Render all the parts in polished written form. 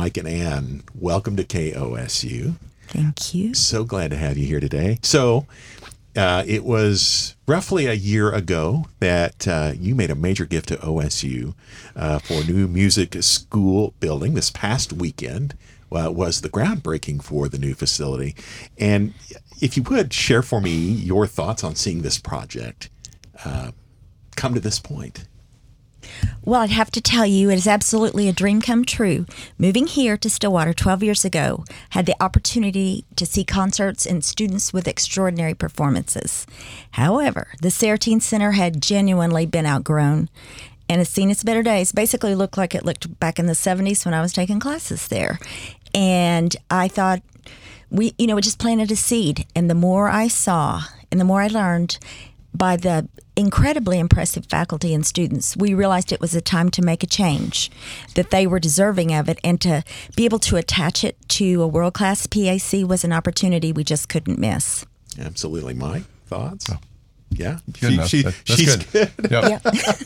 Mike and Ann, welcome to KOSU. Thank you. So glad to have you here today. So it was roughly a year ago that you made a major gift to OSU for a new music school building. This past weekend was the groundbreaking for the new facility. And if you would share for me your thoughts on seeing this project come to this point. Well, I'd have to tell you, it is absolutely a dream come true. Moving here to Stillwater 12 years ago, had the opportunity to see concerts and students with extraordinary performances. However, the Sartine Center had genuinely been outgrown and has seen its better days. Basically looked like it looked back in the 70s when I was taking classes there. And I thought, we just planted a seed. And the more I saw and the more I learned by the incredibly impressive faculty and students, we realized it was a time to make a change, that they were deserving of it, and to be able to attach it to a world-class PAC was an opportunity we just couldn't miss. Absolutely. Mike, thoughts? Oh. Yeah, good enough. She's good. Yep.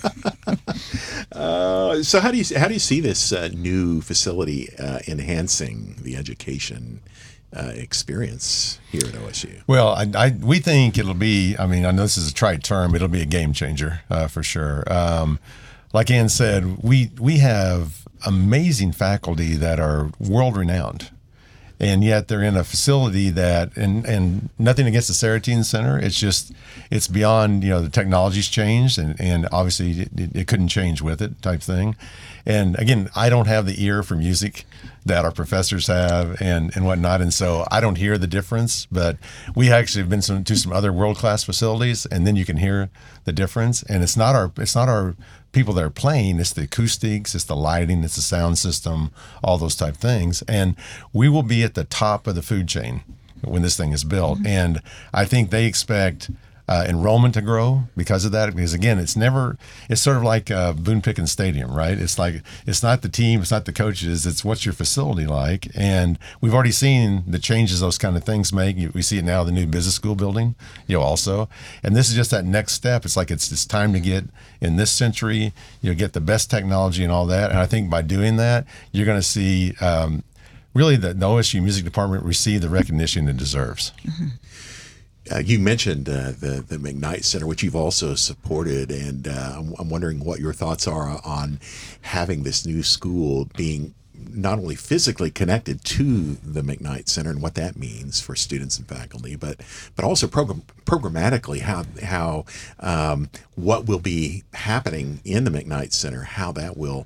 So how do you see this new facility enhancing the education experience here at OSU? Well, we think it'll be, I know this is a trite term, it'll be a game changer for sure. Like Ann said, we have amazing faculty that are world-renowned. And yet they're in a facility that, and nothing against the Sartine Center, it's beyond, the technology's changed, and obviously it couldn't change with it type thing. And again, I don't have the ear for music that our professors have and whatnot, and so I don't hear the difference, but we actually have been to some other world-class facilities, and then you can hear the difference. And it's not our people that are playing, it's the acoustics, it's the lighting, it's the sound system, all those type things. And we will be at the top of the food chain when this thing is built. Mm-hmm. And I think they expect enrollment to grow because of that. Because again, it's sort of like Boone Pickens Stadium, right? It's like, it's not the team, it's not the coaches, it's what's your facility like. And we've already seen the changes those kind of things make. We see it now, the new business school building, also. And this is just that next step. It's like it's time to get in this century, get the best technology and all that. And I think by doing that, you're going to see really the OSU Music Department receive the recognition it deserves. Mm-hmm. You mentioned the McKnight Center, which you've also supported, and I'm wondering what your thoughts are on having this new school being not only physically connected to the McKnight Center and what that means for students and faculty, but also programmatically how what will be happening in the McKnight Center, how that will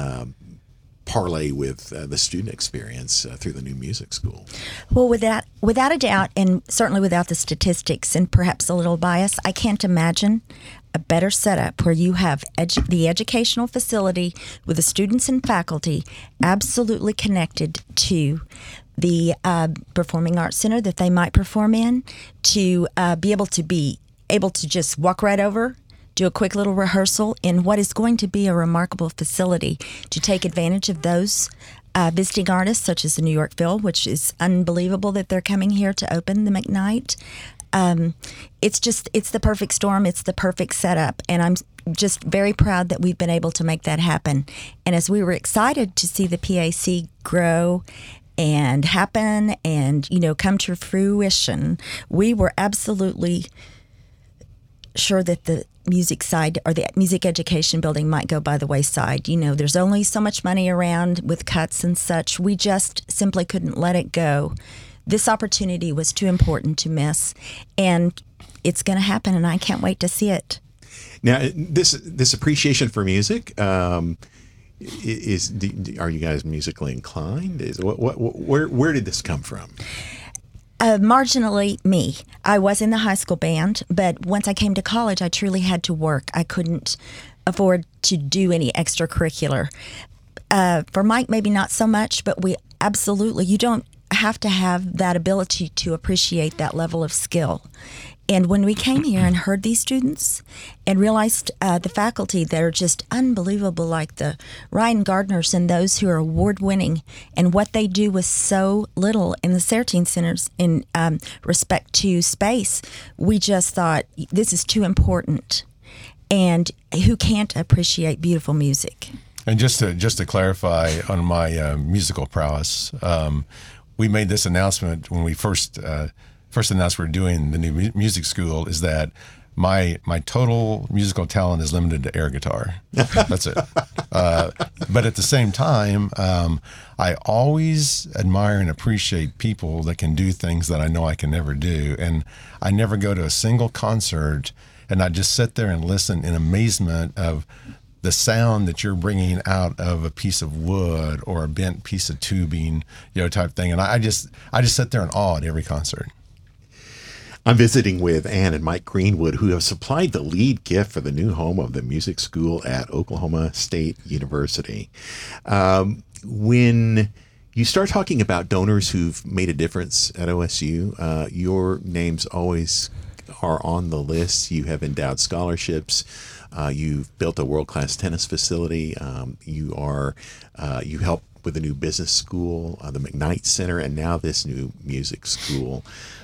parlay with the student experience through the new music school. Well, without a doubt, and certainly without the statistics and perhaps a little bias, I can't imagine a better setup where you have the educational facility with the students and faculty absolutely connected to the performing arts center that they might perform in, to be able to just walk right over, do a quick little rehearsal in what is going to be a remarkable facility, to take advantage of those visiting artists such as the New York Phil, which is unbelievable that they're coming here to open the McKnight. It's the perfect storm. It's the perfect setup. And I'm just very proud that we've been able to make that happen. And as we were excited to see the PAC grow and happen and, come to fruition, we were absolutely sure that the music side or the music education building might go by the wayside. There's only so much money around with cuts and such. We just simply couldn't let it go. This opportunity was too important to miss, and it's going to happen, and I can't wait to see it. Now, this appreciation for music, are you guys musically inclined? Where did this come from? Marginally me. I was in the high school band, but once I came to college, I truly had to work. I couldn't afford to do any extracurricular. For Mike, maybe not so much, but you don't have to have that ability to appreciate that level of skill. And when we came here and heard these students and realized the faculty that are just unbelievable, like the Ryan Gardners and those who are award-winning, and what they do with so little in the Sartine Centers in respect to space, we just thought, this is too important. And who can't appreciate beautiful music? And just to clarify on my musical prowess, we made this announcement when we first announced we were doing the new music school. Is that my total musical talent is limited to air guitar. That's it. But at the same time, I always admire and appreciate people that can do things that I know I can never do. And I never go to a single concert and I just sit there and listen in amazement of the sound that you're bringing out of a piece of wood or a bent piece of tubing, type thing. And I just sit there in awe at every concert. I'm visiting with Ann and Mike Greenwood, who have supplied the lead gift for the new home of the music school at Oklahoma State University. When you start talking about donors who've made a difference at OSU, your names always are on the list. You have endowed scholarships. You've built a world-class tennis facility. You help with the new business school, the McKnight Center, and now this new music school.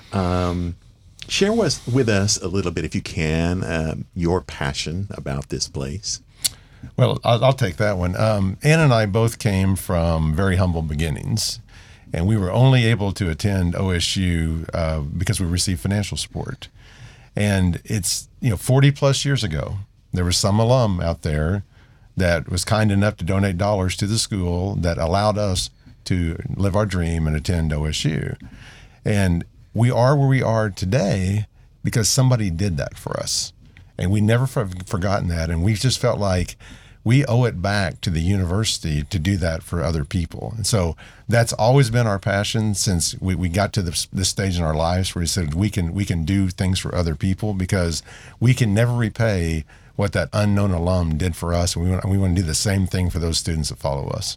Share with us a little bit, if you can, your passion about this place. Well, I'll take that one. Ann and I both came from very humble beginnings, and we were only able to attend OSU because we received financial support. And it's 40 plus years ago, there was some alum out there that was kind enough to donate dollars to the school that allowed us to live our dream and attend OSU. And we are where we are today because somebody did that for us. And we never forgotten that. And we just felt like we owe it back to the university to do that for other people. And so that's always been our passion since we got to this stage in our lives where we said we can do things for other people because we can never repay what that unknown alum did for us. And we want to do the same thing for those students that follow us.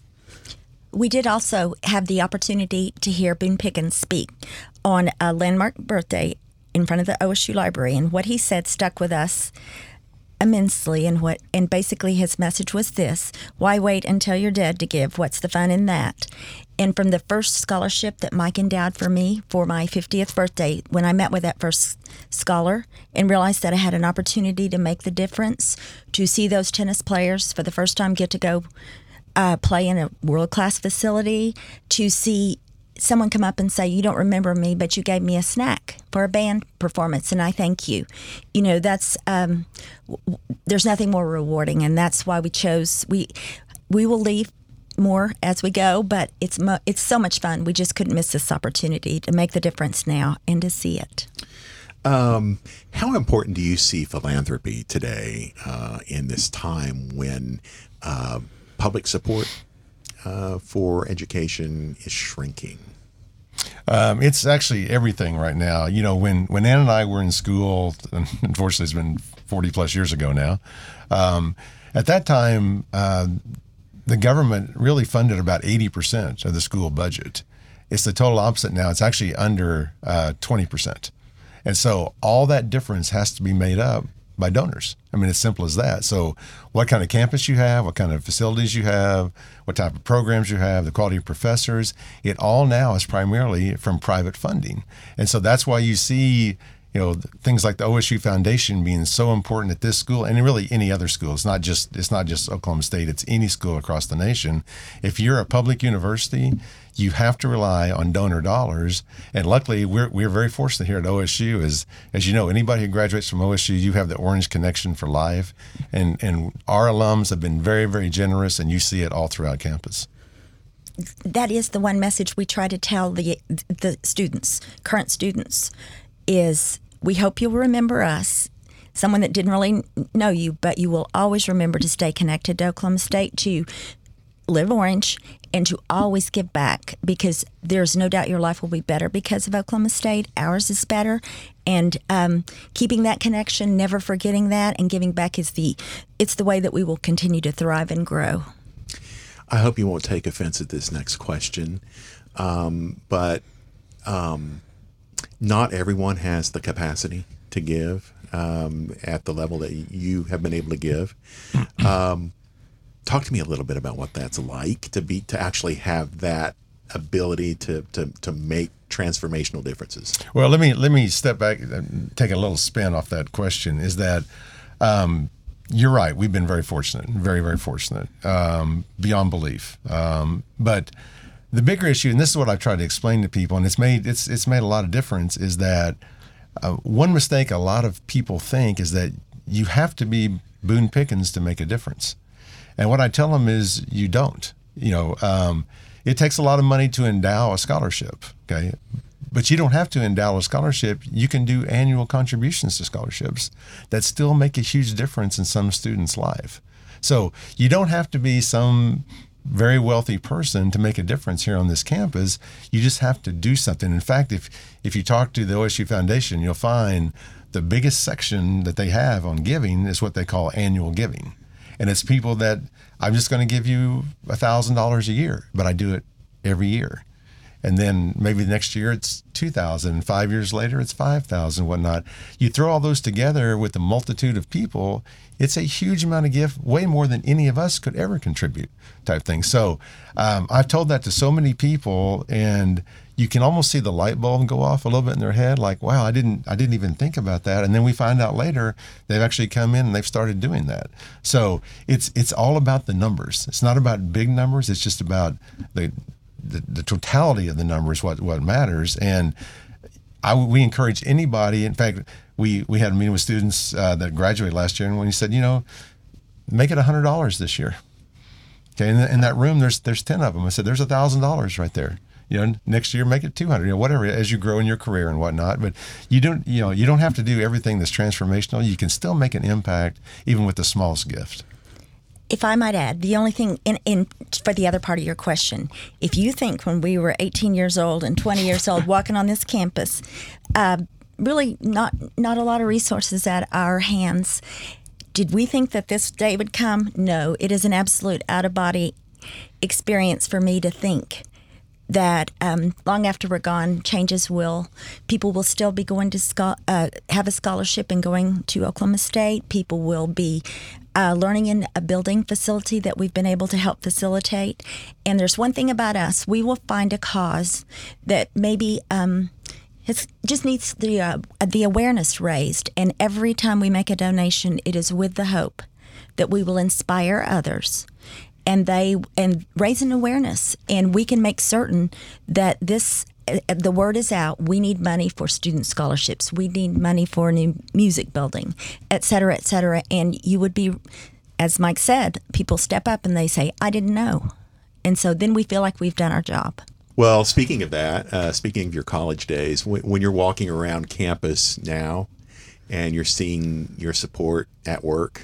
We did also have the opportunity to hear Boone Pickens speak on a landmark birthday in front of the OSU library, and what he said stuck with us immensely. And basically his message was this: why wait until you're dead to give? What's the fun in that? And from the first scholarship that Mike endowed for me for my 50th birthday, when I met with that first scholar and realized that I had an opportunity to make the difference, to see those tennis players for the first time get to go play in a world-class facility, to see someone come up and say, you don't remember me, but you gave me a snack for a band performance, and I thank you. That's there's nothing more rewarding, and that's why we chose. We will leave more as we go, but it's so much fun. We just couldn't miss this opportunity to make the difference now and to see it. How important do you see philanthropy today in this time when public support for education is shrinking? It's actually everything right now. When Ann and I were in school, unfortunately it's been 40 plus years ago now, at that time, the government really funded about 80% of the school budget. It's the total opposite now. It's actually under 20%. And so all that difference has to be made up by donors. I mean, it's simple as that. So what kind of campus you have, what kind of facilities you have, what type of programs you have, the quality of professors, it all now is primarily from private funding. And so that's why you see, things like the OSU Foundation being so important at this school and really any other school. It's not just Oklahoma State, it's any school across the nation. If you're a public university, you have to rely on donor dollars. And luckily, we're very fortunate here at OSU. As you know, anybody who graduates from OSU, you have the Orange Connection for life. And our alums have been very, very generous, and you see it all throughout campus. That is the one message we try to tell the students, current students, is we hope you'll remember us, someone that didn't really know you, but you will always remember to stay connected to Oklahoma State, to live orange, and to always give back, because there's no doubt your life will be better because of Oklahoma State. Ours is better, and keeping that connection, never forgetting that, and giving back it's the way that we will continue to thrive and grow. I hope you won't take offense at this next question, but not everyone has the capacity to give at the level that you have been able to give. Talk to me a little bit about what that's like to actually have that ability to make transformational differences. Well, let me step back and take a little spin off that question. Is that You're right. We've been very fortunate, very, very fortunate, beyond belief. But the bigger issue, and this is what I've tried to explain to people, and it's made a lot of difference, is that one mistake a lot of people think is that you have to be Boone Pickens to make a difference. And what I tell them is you don't. It takes a lot of money to endow a scholarship, okay? But you don't have to endow a scholarship. You can do annual contributions to scholarships that still make a huge difference in some students' life. So you don't have to be some very wealthy person to make a difference here on this campus. You just have to do something. In fact, if you talk to the OSU Foundation, you'll find the biggest section that they have on giving is what they call annual giving. And it's people that, I'm just going to give you $1,000 a year, but I do it every year. And then maybe next year it's $2,000. 5 years later it's $5,000, whatnot. You throw all those together with a multitude of people, it's a huge amount of gift, way more than any of us could ever contribute, type thing. So I've told that to so many people, and you can almost see the light bulb go off a little bit in their head, like, wow, I didn't even think about that. And then we find out later they've actually come in and they've started doing that. So it's all about the numbers. It's not about big numbers. It's just about the totality of the numbers, what matters. And we encourage anybody. In fact, we had a meeting with students that graduated last year, and when he said, make it $100 this year. Okay, in that room, there's 10 of them. I said, there's $1,000 right there. Next year make it 200. Whatever, as you grow in your career and whatnot. But you don't have to do everything that's transformational. You can still make an impact even with the smallest gift. If I might add, the only thing in for the other part of your question, if you think when we were 18 years old and 20 years old walking on this campus, really not a lot of resources at our hands, did we think that this day would come? No, it is an absolute out-of-body experience for me to think that long after we're gone, people will still be going to have a scholarship and going to Oklahoma State. People will be learning in a building facility that we've been able to help facilitate. And there's one thing about us, we will find a cause that maybe just needs the awareness raised. And every time we make a donation, it is with the hope that we will inspire others and raise an awareness, and we can make certain that the word is out. We need money for student scholarships. We need money for a new music building, et cetera, et cetera. And you would be, as Mike said, people step up and they say, I didn't know. And so then we feel like we've done our job. Well, speaking of that, speaking of your college days, when you're walking around campus now and you're seeing your support at work,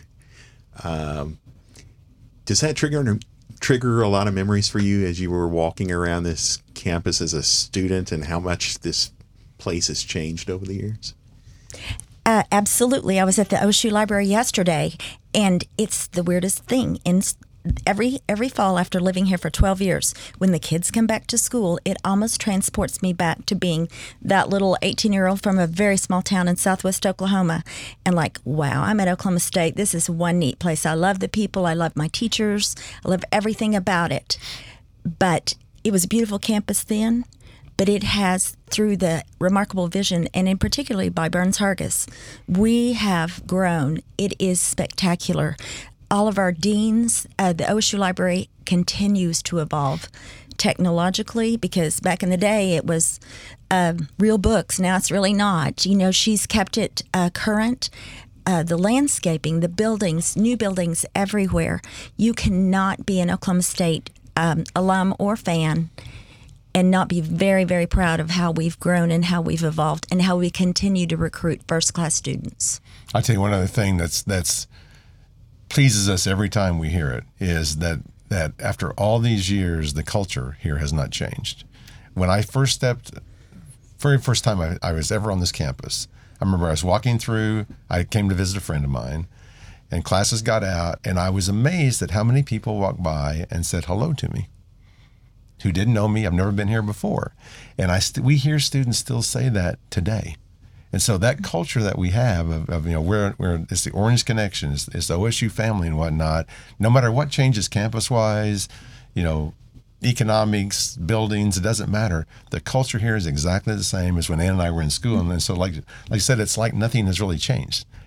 does that trigger a lot of memories for you as you were walking around this campus as a student, and how much this place has changed over the years? Absolutely. I was at the OSU Library yesterday, and it's the weirdest thing. And every fall after living here for 12 years, when the kids come back to school, it almost transports me back to being that little 18-year-old from a very small town in southwest Oklahoma. And like, wow, I'm at Oklahoma State. This is one neat place. I love the people. I love my teachers. I love everything about it. But it was a beautiful campus then. But it has, through the remarkable vision, and in particularly by Burns Hargis, we have grown. It is spectacular. All of our deans, the OSU Library continues to evolve technologically, because back in the day it was real books. Now it's really not. She's kept it current. The landscaping, the buildings, new buildings everywhere. You cannot be an Oklahoma State alum or fan and not be very, very proud of how we've grown and how we've evolved and how we continue to recruit first-class students. I'll tell you one other thing that's pleases us every time we hear it is that after all these years, the culture here has not changed. When I very first time I was ever on this campus, I remember I was walking through, I came to visit a friend of mine, and classes got out, and I was amazed at how many people walked by and said hello to me who didn't know me. I've never been here before. And we hear students still say that today. And so that culture that we have of it's the Orange Connection, it's the OSU family and whatnot, no matter what changes campus-wise, economics, buildings, it doesn't matter. The culture here is exactly the same as when Ann and I were in school. And so like I said, it's like nothing has really changed.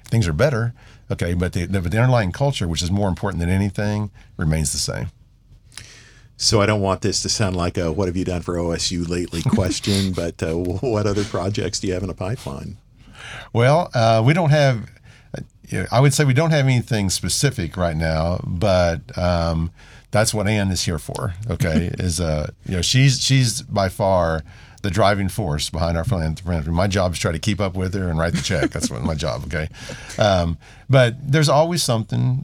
things are better. Okay, but the underlying culture, which is more important than anything, remains the same. So I don't want this to sound like a "what have you done for OSU lately" question, but what other projects do you have in the pipeline? Well, we don't have. I would say we don't have anything specific right now, but that's what Ann is here for. Okay, is she's by far the driving force behind our philanthropy. My job is try to keep up with her and write the check. That's what my job. Okay, but there's always something.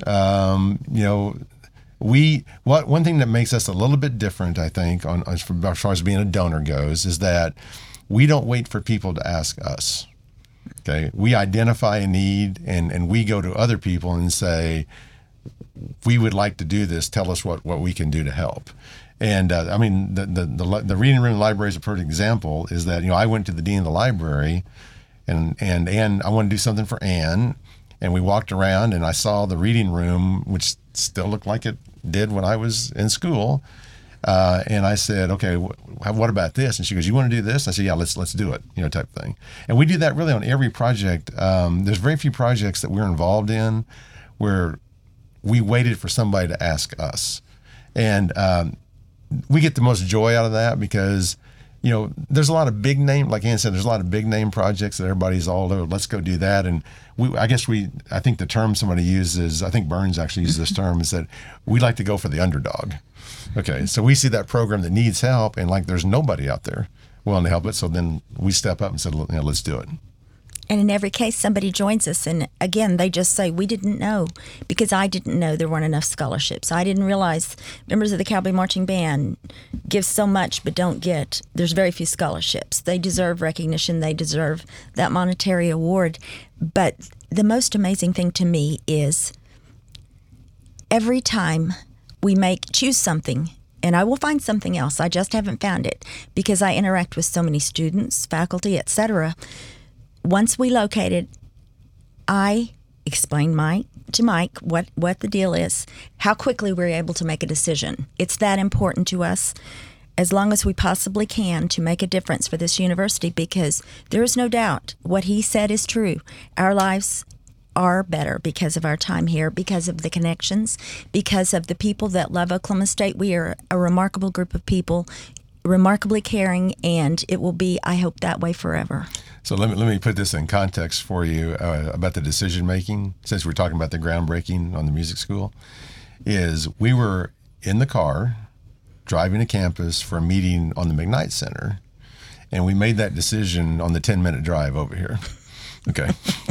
One thing that makes us a little bit different, I think, as far as being a donor goes, is that we don't wait for people to ask us. Okay, we identify a need and we go to other people and say, we would like to do this. Tell us what we can do to help. And I mean, the reading room library is a perfect example. Is that I went to the dean of the library, and Ann, I want to do something for Ann, and we walked around and I saw the reading room, which still looked like it did when I was in school. And I said, okay, what about this? And she goes, you want to do this? I said, yeah, let's do it, type thing. And we do that really on every project. There's very few projects that we're involved in where we waited for somebody to ask us. And we get the most joy out of that because, there's a lot of big name, like Ann said, there's a lot of big name projects that everybody's all over. Let's go do that. And I think the term somebody uses, I think Burns actually uses this term, is that we like to go for the underdog. Okay, so we see that program that needs help, and there's nobody out there willing to help it. So then we step up and say, let's do it. And in every case, somebody joins us, and again, they just say, we didn't know, because I didn't know there weren't enough scholarships. I didn't realize members of the Cowboy Marching Band give so much but don't get. There's very few scholarships. They deserve recognition. They deserve that monetary award. But the most amazing thing to me is every time we choose something, and I will find something else. I just haven't found it because I interact with so many students, faculty, etc. Once we locate it, I explain to Mike what the deal is, how quickly we're able to make a decision. It's that important to us, as long as we possibly can, to make a difference for this university, because there is no doubt what he said is true. Our lives are better because of our time here, because of the connections, because of the people that love Oklahoma State. We are a remarkable group of people, remarkably caring, and it will be, I hope, that way forever. So let me put this in context for you about the decision making. Since we're talking about the groundbreaking on the music school, is we were in the car driving to campus for a meeting on the McKnight Center, and we made that decision on the 10-minute drive over here. Okay.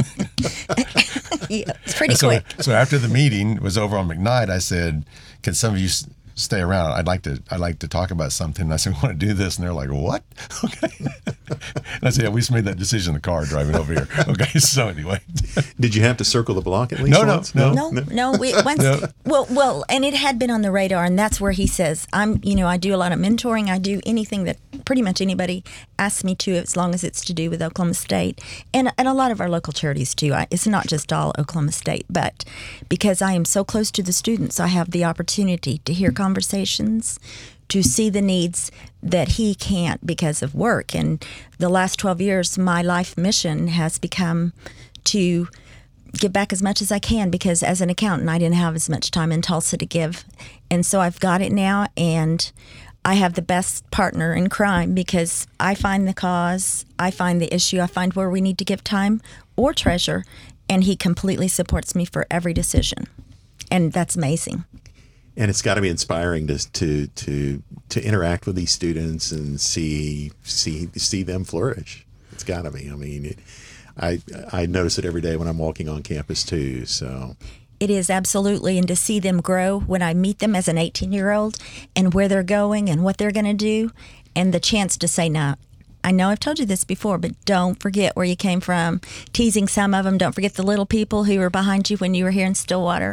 Yeah, it's pretty quick. So after the meeting was over on McKnight, I said, "Can some of you stay around? I'd like to talk about something." And I said, "We want to do this," and they're like, "What?" Okay. And I said, "Yeah, we just made that decision in the car driving over here." Okay. So anyway, did you have to circle the block at least? No. Well, and it had been on the radar, and that's where he says, I do a lot of mentoring. I do anything that pretty much anybody asks me to, as long as it's to do with Oklahoma State, and a lot of our local charities too. It's not just all Oklahoma State, but because I am so close to the students, I have the opportunity to hear conversations, to see the needs that he can't because of work. And the last 12 years, my life mission has become to give back as much as I can, because as an accountant, I didn't have as much time in Tulsa to give. And so I've got it now, and I have the best partner in crime, because I find the cause, I find the issue, I find where we need to give time or treasure, and he completely supports me for every decision. And that's amazing. And it's got to be inspiring to interact with these students and see them flourish. It's got to be. I mean, I notice it every day when I'm walking on campus too. So it is, absolutely. And to see them grow when I meet them as an 18-year-old and where they're going and what they're going to do, and the chance to say, "No, I know I've told you this before, but don't forget where you came from," teasing some of them. Don't forget the little people who were behind you when you were here in Stillwater.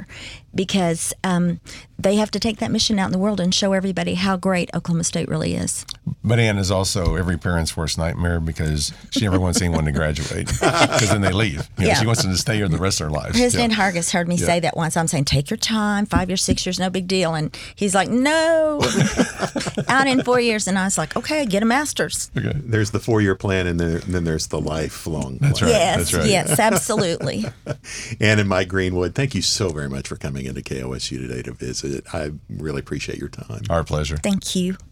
because they have to take that mission out in the world and show everybody how great Oklahoma State really is. But Ann is also every parent's worst nightmare because she never wants anyone to graduate because then they leave. Yeah. She wants them to stay here the rest of their lives. President Hargis heard me say that once. I'm saying, take your time, 5 years, 6 years, no big deal. And he's like, no, out in 4 years. And I was like, okay, get a master's. Okay. There's the 4-year plan, and then there's the lifelong plan. That's right. Yes, That's right. yes, absolutely. Ann and Mike Greenwood, thank you so very much for coming into KOSU today to visit. I really appreciate your time. Our pleasure. Thank you.